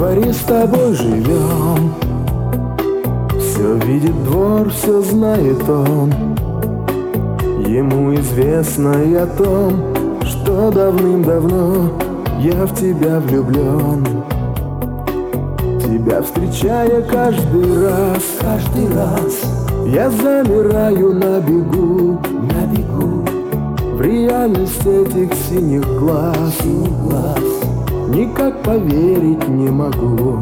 дворе с тобой живем. Все видит двор, все знает он. Ему известно и о том, что давным-давно я в тебя влюблен. Тебя встречая каждый раз, я замираю на бегу. В реальность этих синих глаз никак поверить не могу.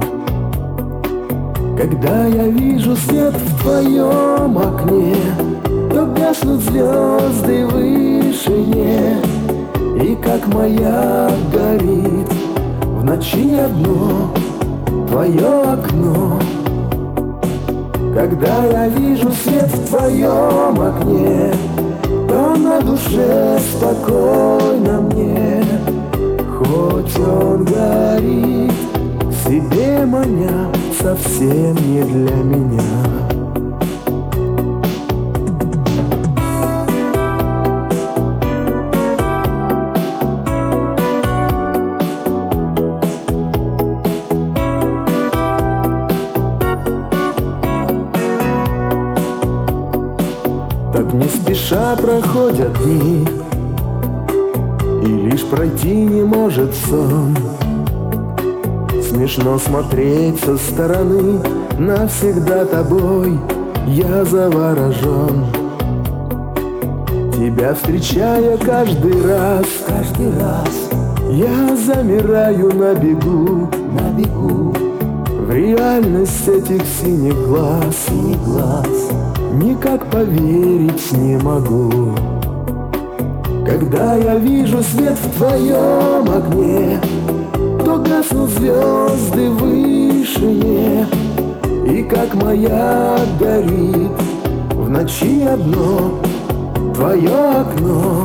Когда я вижу свет в твоем окне, то гаснут звезды в вышине, и как маяк горит в ночи одно твое окно. Когда я вижу свет в твоем окне, то на душе спокойно мне. Хоть он горит, к себе маня, совсем не для меня. Так не спеша проходят дни, и лишь пройти не может сон. Смешно смотреть со стороны, навсегда тобой я заворожен. Тебя встречая каждый раз, я замираю на бегу. В реальность этих синих глаз никак поверить не могу. Когда я вижу свет в твоем окне, то гаснут звезды в вышине, и как маяк горит в ночи одно твое окно.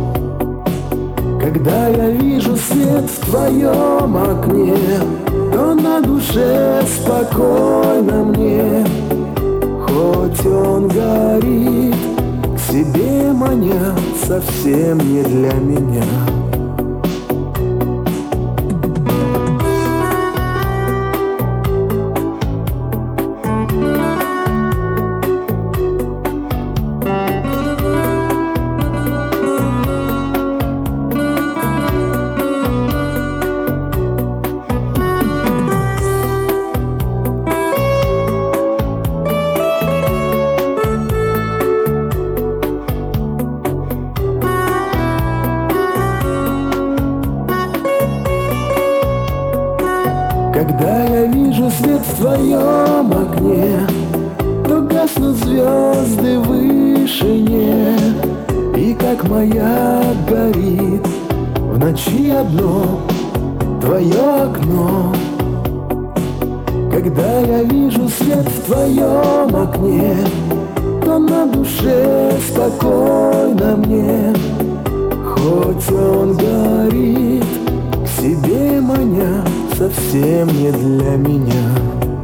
Когда я вижу свет в твоем окне, то на душе спокойно мне. Хоть он горит, к себе маня, совсем не для меня. Когда я вижу свет в твоем окне, то гаснут звезды в вышине, и как маяк горит в ночи одно твое окно. Когда я вижу свет в твоем окне, то на душе спокойно мне. Хоть он горит, к себе маня, совсем не для меня.